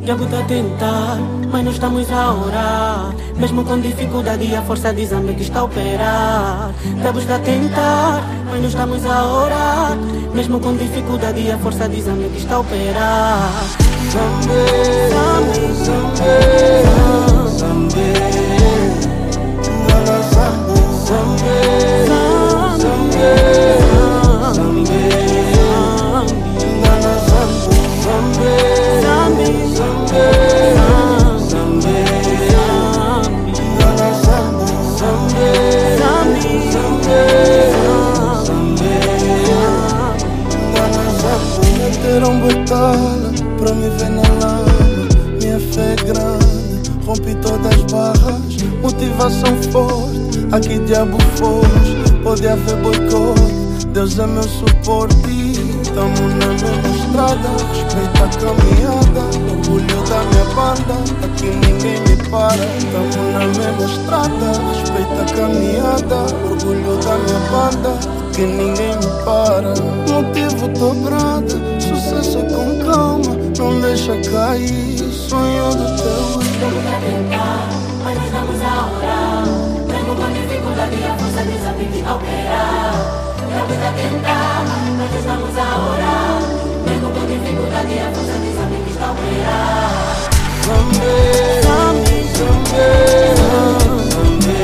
diabo tá a tentar, mas não estamos a orar. Mesmo com dificuldade a força de Zambi que está a operar. Diabo está a tentar, mas não estamos a orar. Mesmo com dificuldade a força de Zambi que está a operar. Zambi, Zambi, Zambi, Zambi, Ngana Zambi, Zambi, Zambi, Zambi, Ngana Zambi, Zambi, Zambi, Zambi, Zambi, Ngana Zambi, Zambi, Zambi, Zambi, Ngana Zambi. Meteram batalha pra me ver na lama. Minha fé é grande, rompi todas as barras. Motivação forte, aqui diabo foge. Pode haver boicote, Deus é meu suporte. Tamo na mesma estrada, respeita a caminhada. Orgulho da minha banda, aqui ninguém me para. Tamo na mesma estrada, respeita a caminhada. Orgulho da minha banda, aqui ninguém me para. Motivo dobrado, sucesso é com calma. Não deixa cair, sonho do teu Vamos a tentar, mas estamos a orar. Mesmo com dificuldade a força de Zambi que está a operar. Vamos a tentar, mas estamos a orar. Mesmo com dificuldade a força de Zambi que está a operar. Zambi, Zambi, Zambi, Zambi,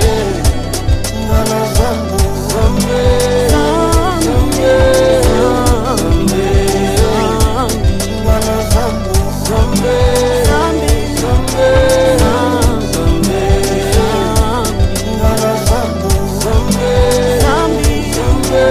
Ngana Zambi, Zambi, Zambi, Zambi, Ngana Zambi, Zambi, Zambi, Zambi, Zambi, Ngana Zambi, Zambi, Zambi, Zambi,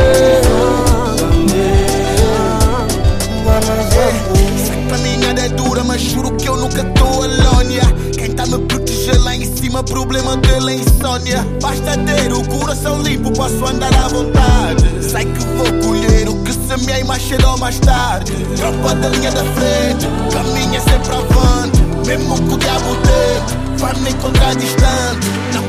Ngana Zambi. Essa caminhada é dura, mas juro que eu nunca tô alone, yeah. Quem tá me proteger lá em cima, problema dele é insônia. Basta ter o coração limpo, posso andar à vontade. Sei que vou colher o que semeei mais cedo ou mais tarde. Tropa da linha da frente, caminha sempre avante. Mesmo que o diabo tente, vai me encontrar distante. Não